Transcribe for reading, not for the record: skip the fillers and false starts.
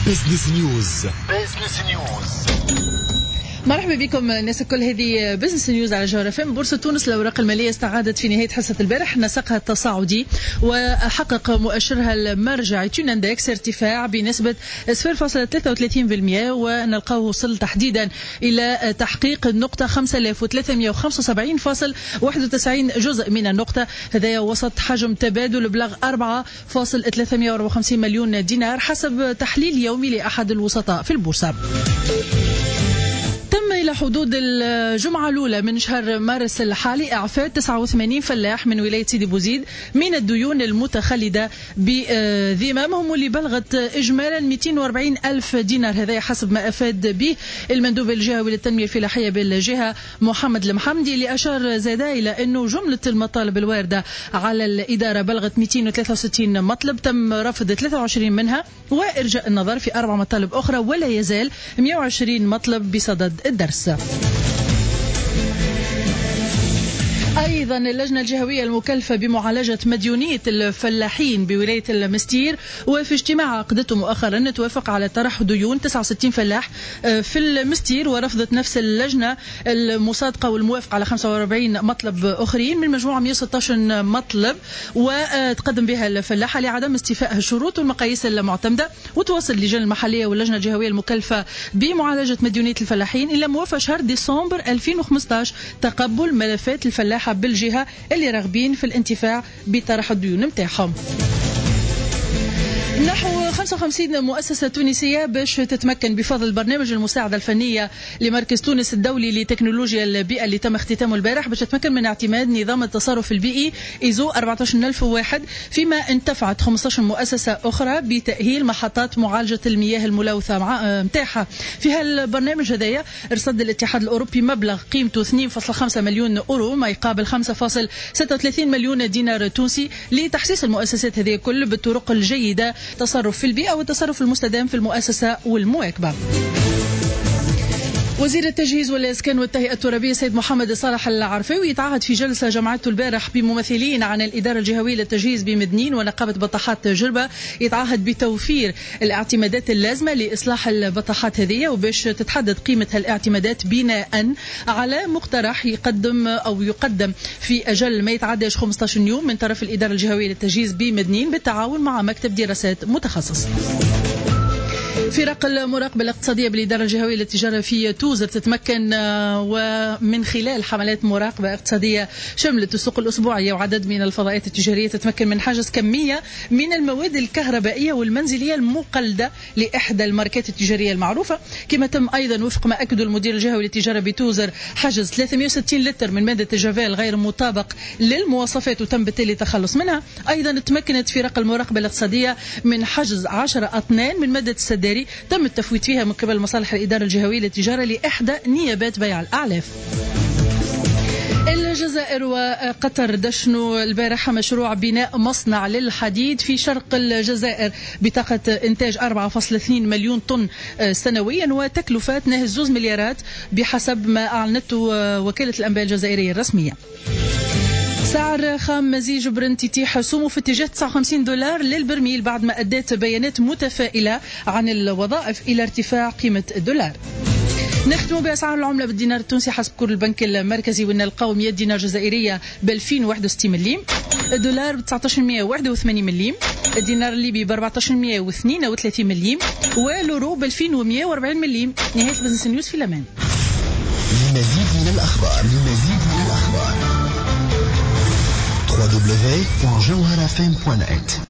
بزنس نيوز. مرحبا بكم الناس الكل. هذه بزنس نيوز على جوهر FM. بورصة تونس الأوراق المالية استعادت في نهاية حصة البارح نسقها التصاعدي، وحقق مؤشرها المرجعي تون اندكس ارتفاع بنسبة 0.33%، ونلقاه وصل تحديدا إلى تحقيق النقطة 5375.91 جزء من النقطة. هذا وسط حجم تبادل بلغ 4.354 مليون دينار حسب تحليل يومي لأحد الوسطاء في البورصة. تم إلى حدود الجمعة الأولى من شهر مارس الحالي إعفاء 89 فلاح من ولاية سيدي بوزيد من الديون المتخلدة بذمامهم، واللي بلغت إجمالا 240 ألف دينار. هذا حسب ما أفاد به المندوب الجهوي للتنمية الفلاحية بالجهة محمد المحمدي، اللي أشار زادا إلى أنه جملة المطالب الواردة على الإدارة بلغت 263 مطلب، تم رفض 23 منها وإرجاء النظر في 4 مطالب أخرى، ولا يزال 120 مطلب بصدد الدرس. أيضا اللجنة الجهوية المكلفة بمعالجة مديونية الفلاحين بولاية المستير، وفي اجتماع عقدته مؤخرا توافق على طرح ديون 69 فلاح في المستير، ورفضت نفس اللجنة المصادقة والموافقة على 45 مطلب أخرين من مجموعة 116 مطلب، وتقدم بها الفلاحة لعدم استيفاء الشروط والمقاييس المعتمدة. وتواصل اللجنة المحلية واللجنة الجهوية المكلفة بمعالجة مديونية الفلاحين إلى موافقة شهر ديسمبر 2015 تقبل ملفات الفلاحة بالجهة اللي راغبين في الانتفاع بطرح الديون متاعهم. نحو 55 مؤسسة تونسية باش تتمكن بفضل البرنامج المساعدة الفنية لمركز تونس الدولي لتكنولوجيا البيئة اللي تم اختتامه البارح، باش تتمكن من اعتماد نظام التصرف البيئي إيزو 14001، فيما انتفعت 15 مؤسسة أخرى بتأهيل محطات معالجة المياه الملوثة متاعها. في هالبرنامج هذايا رصد الاتحاد الأوروبي مبلغ قيمته 2.5 مليون أورو، ما يقابل 5.36 مليون دينار تونسي، لتحسيس المؤسسات هذه كل بالطرق الجيدة، تصرف في البيئة والتصرف المستدام في المؤسسة والمواكبة. وزير التجهيز والإسكان والتهيئة الترابية سيد محمد صالح العرفاوي يتعهد في جلسة جمعته البارح بممثلين عن الإدارة الجهوية للتجهيز بمدنين ونقابة بطاحات جربة، يتعهد بتوفير الاعتمادات اللازمة لإصلاح البطاحات هذه، وباش تتحدد قيمة هالاعتمادات بناء على مقترح يقدم في أجل ما يتعداش 15 يوم من طرف الإدارة الجهوية للتجهيز بمدنين بالتعاون مع مكتب دراسات متخصص. فرق المراقبة الاقتصادية بالإدارة الجهوية للتجارة في توزر تتمكن ومن خلال حملات مراقبة اقتصادية شملت السوق الأسبوعية وعدد من الفضائيات التجارية تتمكن من حجز كمية من المواد الكهربائية والمنزلية المقلدة لإحدى الماركات التجارية المعروفة. كما تم أيضا وفق ما أكد المدير الجهوي للتجارة بتوزر حجز 360 لتر من مادة الجافيل غير مطابق للمواصفات، وتم بالتالي التخلص منها. أيضا تمكنت فرق المراقبة الاقتصادية من حجز 10 أطنان من مادة السداري تم التفويت فيها من قبل مصالح الإدارة الجهوية للتجارة لإحدى نيابات بيع الأعلاف. الجزائر وقطر دشنوا البارحة مشروع بناء مصنع للحديد في شرق الجزائر بطاقة إنتاج 4.2 مليون طن سنويا، وتكلفة ناهز 2 مليارات بحسب ما أعلنته وكالة الأنباء الجزائرية الرسمية. سعر خام مزيج برنت يتيح سومه في اتجاه $59 للبرميل بعد ما أدت بيانات متفائلة عن الوظائف إلى ارتفاع قيمة الدولار. نختم بأسعار العملة بالدينار التونسي حسب كور البنك المركزي، ونلقاو 100 دينار جزائرية ب 2061 مليم، الدولار ب 1981 مليم، الدينار الليبي ب 1432 مليم، واليورو ب 2140 مليم. نهاية بزنس نيوز في الأمان. لمزيد من الأخبار www.jawharfm.net